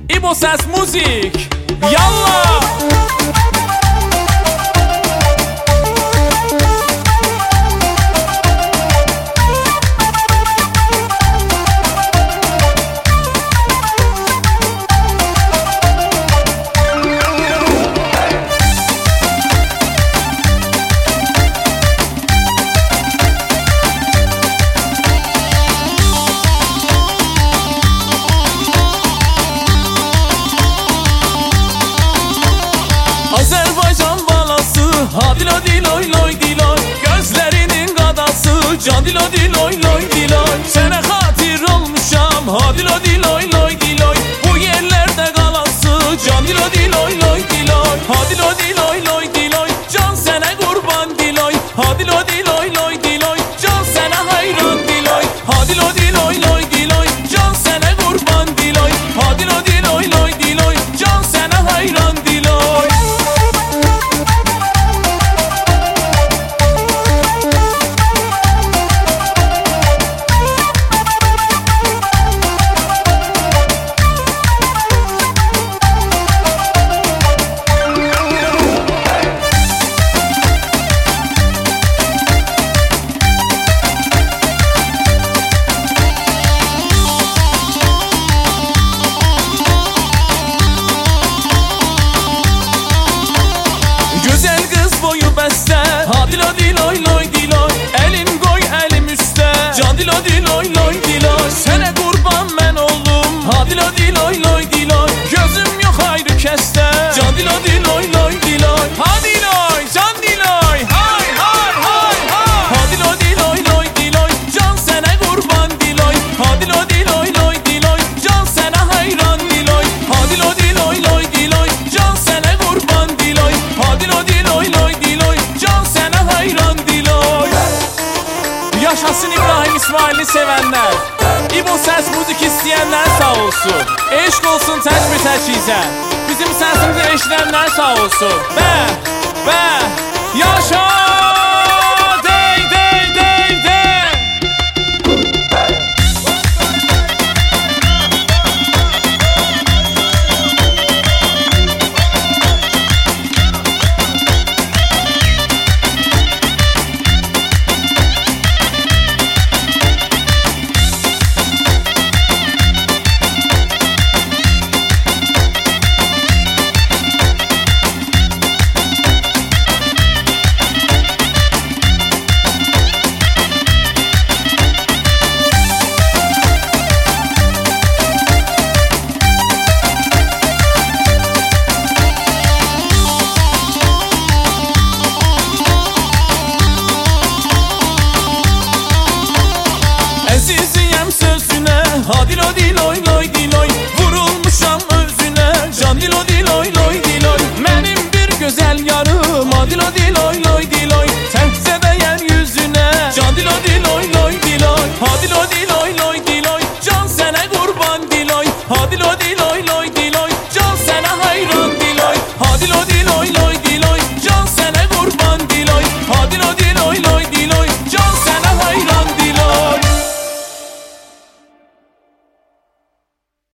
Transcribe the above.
İbo Ses Müzik. Yallah. Azerbaycan balası, hadilo diloy loy diloy. Gözlerinin qadası, can dilo diloy loy diloy. Sənə xatir olmuşam, hadilo diloy loy diloy. Bu yerlərdə qalası, can dilo diloy loy diloy. Hadilo diloy loy diloy, can sənə qurban diloy. Hadilo diloy loy diloy, can sənə hayran diloy. Hadilo diloy loy diloy, can sənə qurban diloy. Hadilo diloy loy diloy, can sənə hayran diloy. Güzel kız boyu beste, hadilo diloy loy diloy. Elin koy elim üste, can dilo diloy loy diloy. Sene kurban ben oldum, hadilo diloy loy diloy. Gözüm yok ayrı keste, can dilo diloy loy diloy. Hadiloy, can diloy, hay hay hay hay. Hadilo diloy loy diloy, can sene kurban diloy. Hadilo diloy loy diloy, can sene hayran diloy. Hadilo diloy loy diloy, can sene kurban diloy. Hadilo diloy loy diloy, can sənə hayran diloy. Yaşasın İbrahim İsmail'i sevenler, İbo Ses Müzik isteyenler sağ olsun. Eşk olsun təcbir təşizə, bizim səsimizi eşidənlər sağ olsun. Bə, yaşa, dey, dey, dey, dey. Əziziyəm sözünə, hadilo diloy loy diloy. Vurulmuşam özünə, can dilo diloy loy diloy. Mənim bir gözəl yarım, hadilo diloy loy diloy. Təkcə dəyər yüzünə, can dilo diloy loy diloy. Hadilo diloy loy diloy.